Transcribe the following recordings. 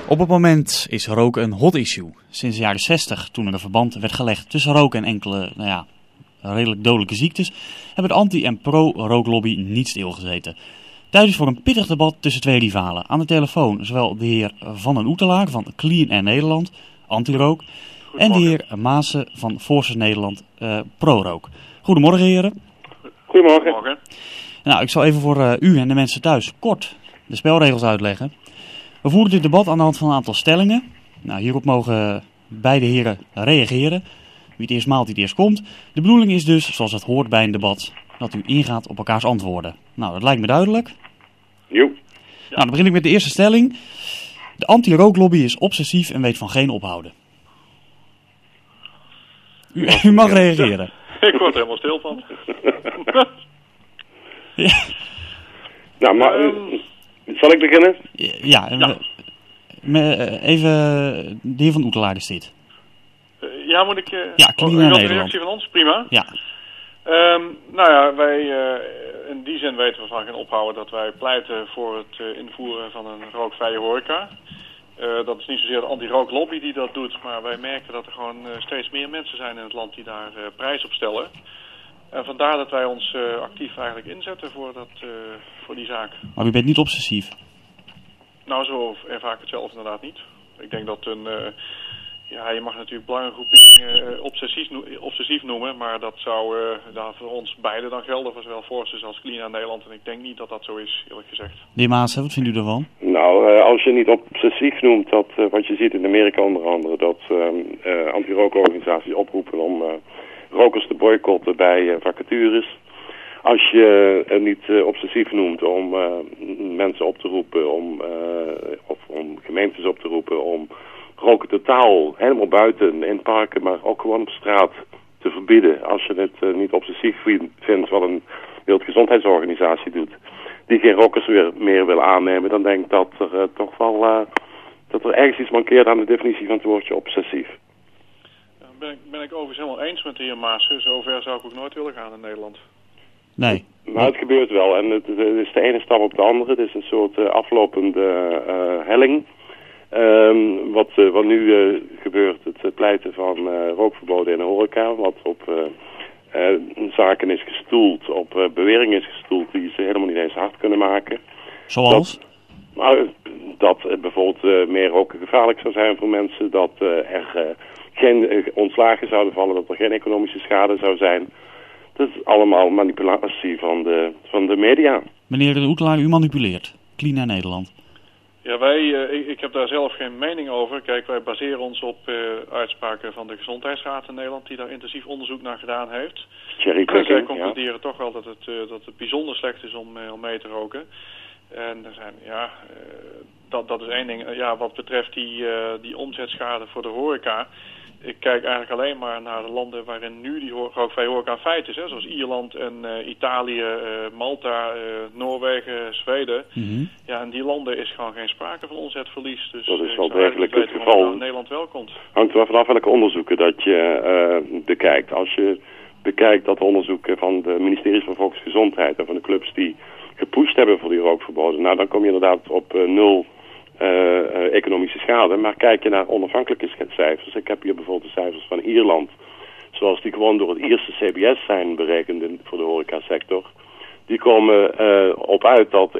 Op het moment is roken een hot issue. Sinds de jaren 60, toen er een verband werd gelegd tussen roken en enkele, redelijk dodelijke ziektes, hebben de anti- en pro-rooklobby niet stilgezeten. Tijd is voor een pittig debat tussen twee rivalen. Aan de telefoon zowel de heer Van den Oetelaar van Clean Air Nederland, anti-rook, en de heer Maassen van Forces Nederland, pro-rook. Goedemorgen, heren. Goedemorgen. Nou, ik zal even voor u en de mensen thuis kort de spelregels uitleggen. We voeren dit debat aan de hand van een aantal stellingen. Nou, hierop mogen beide heren reageren. Wie het eerst maalt, die het eerst komt. De bedoeling is dus, zoals het hoort bij een debat, dat u ingaat op elkaars antwoorden. Nou, dat lijkt me duidelijk. Jo. Nou, dan begin ik met de eerste stelling. De anti-rooklobby is obsessief en weet van geen ophouden. U mag reageren. Ik word er helemaal stil van. Ja. Nou, maar zal ik beginnen? Ja. Even de heer Van Oetelaar is dit. Ja, moet ik... Clean Air een Nederland. reactie van ons, prima. Ja. Wij in die zin weten we van geen ophouden dat wij pleiten voor het invoeren van een rookvrije horeca. Dat is niet zozeer de anti-rooklobby die dat doet, maar wij merken dat er gewoon steeds meer mensen zijn in het land die daar prijs op stellen. En vandaar dat wij ons actief eigenlijk inzetten voor die zaak. Maar u bent niet obsessief? Nou, zo ervaar ik het zelf inderdaad niet. Ik denk dat je mag natuurlijk belangengroeperingen obsessief noemen, maar dat zou voor ons beiden dan gelden, voor zowel Forces als Clean Air Nederland. En ik denk niet dat dat zo is, eerlijk gezegd. De heer Maassen, wat vindt u ervan? Nou, als je niet obsessief noemt, dat wat je ziet in Amerika onder andere, dat anti-rookorganisaties oproepen om rokers te boycotten bij vacatures. Als je het niet obsessief noemt om mensen op te roepen, of om gemeentes op te roepen om roken totaal helemaal buiten in parken, maar ook gewoon op straat te verbieden. Als je het niet obsessief vindt wat een Wereldgezondheidsorganisatie doet, die geen rokers meer wil aannemen, dan denk ik dat er toch wel dat er ergens iets mankeert aan de definitie van het woordje obsessief. Ben ik overigens helemaal eens met de heer Maassen. Zover zou ik ook nooit willen gaan in Nederland. Nee. Maar het gebeurt wel en het is de ene stap op de andere. Het is een soort aflopende helling. Wat nu gebeurt, het pleiten van rookverboden in de horeca, wat op zaken is gestoeld, op beweringen is gestoeld die ze helemaal niet eens hard kunnen maken. Zoals? Dat bijvoorbeeld meer roken gevaarlijk zou zijn voor mensen, dat er geen ontslagen zouden vallen, dat er geen economische schade zou zijn. Dat is allemaal manipulatie van de media. Meneer de Oetelaar, u manipuleert. Clean Air Nederland. Ja, ik heb daar zelf geen mening over. Kijk, wij baseren ons op uitspraken van de Gezondheidsraad in Nederland, die daar intensief onderzoek naar gedaan heeft. Zij concluderen toch wel dat het bijzonder slecht is om mee te roken. En er zijn, dat is één ding. Ja, wat betreft die omzetschade voor de horeca. Ik kijk eigenlijk alleen maar naar de landen waarin nu die rookvrije horeca een feit is. Hè, zoals Ierland en Italië, Malta, Noorwegen, Zweden. Mm-hmm. Ja, in die landen is gewoon geen sprake van omzetverlies. Dus dat is wel degelijk het geval. Dat in Nederland wel komt. Hangt er vanaf welke onderzoeken dat je bekijkt. Als je bekijkt dat onderzoeken van de ministeries van Volksgezondheid en van de clubs die gepusht hebben voor die rookverboden, nou dan kom je inderdaad op nul economische schade. Maar kijk je naar onafhankelijke cijfers. Ik heb hier bijvoorbeeld de cijfers van Ierland, zoals die gewoon door het Ierse CBS zijn berekend voor de horecasector. Die komen op uit dat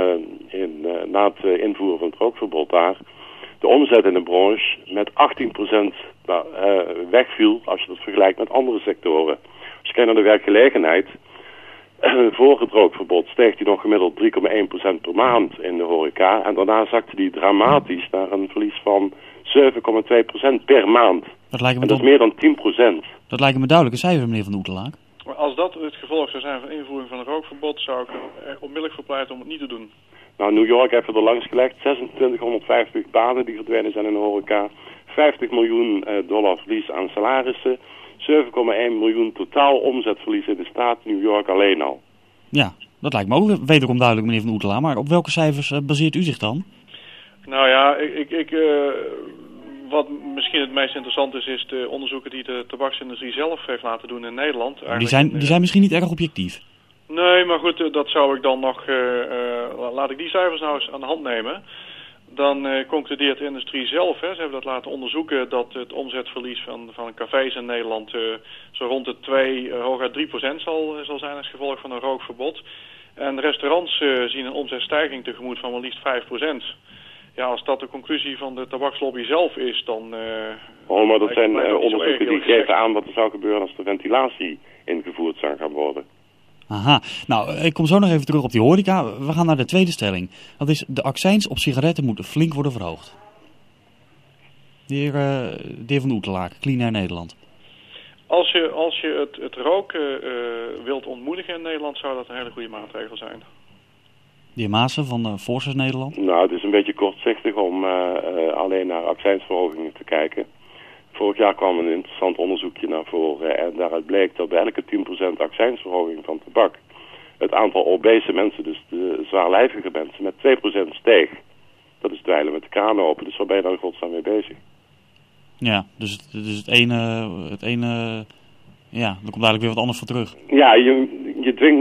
na het invoeren van het rookverbod daar de omzet in de branche met 18% wegviel als je dat vergelijkt met andere sectoren. Als je kijkt naar de werkgelegenheid, voor het rookverbod steeg die nog gemiddeld 3,1% per maand in de horeca. En daarna zakte die dramatisch naar een verlies van 7,2% per maand. Dat is meer dan 10%. Dat lijken me duidelijke cijfers, meneer Van de Oetelaar. Maar als dat het gevolg zou zijn van de invoering van een rookverbod, zou ik er onmiddellijk voor pleiten om het niet te doen. Nou, New York heeft er langs gelegd. 2650 banen die verdwenen zijn in de horeca. $50 miljoen verlies aan salarissen. 7,1 miljoen totaal omzetverlies in de staat New York alleen al. Ja, dat lijkt me ook wederom duidelijk, meneer Van Oetelaar. Maar op welke cijfers baseert u zich dan? Nou ja, wat misschien het meest interessant is de onderzoeken die de tabaksindustrie zelf heeft laten doen in Nederland. Die zijn misschien niet erg objectief. Nee, maar goed, dat zou ik dan nog... laat ik die cijfers nou eens aan de hand nemen. dan concludeert de industrie zelf, ze hebben dat laten onderzoeken, dat het omzetverlies van cafés in Nederland zo rond de hooguit 3% zal zijn als gevolg van een rookverbod. En restaurants zien een omzetstijging tegemoet van maar liefst 5%. Ja, als dat de conclusie van de tabakslobby zelf is, dan... maar dat zijn onderzoeken die geven aan wat er zou gebeuren als de ventilatie ingevoerd zou gaan worden. Aha, nou, ik kom zo nog even terug op die horeca. We gaan naar de tweede stelling. Dat is, de accijns op sigaretten moeten flink worden verhoogd. De heer Van Oetelaar, Clean Air Nederland. Als je het roken wilt ontmoedigen in Nederland, zou dat een hele goede maatregel zijn. De heer Maassen van Forces Nederland. Nou, het is een beetje kortzichtig om alleen naar accijnsverhogingen te kijken. Vorig jaar kwam een interessant onderzoekje naar voren en daaruit bleek dat bij elke 10% accijnsverhoging van tabak het aantal obese mensen, dus de zwaarlijvige mensen, met 2% steeg. Dat is dweilen met de kranen open, dus waar ben je dan in godsnaam mee bezig? Ja, dus het ene, ja, er komt eigenlijk weer wat anders voor terug. Ja, je dwingt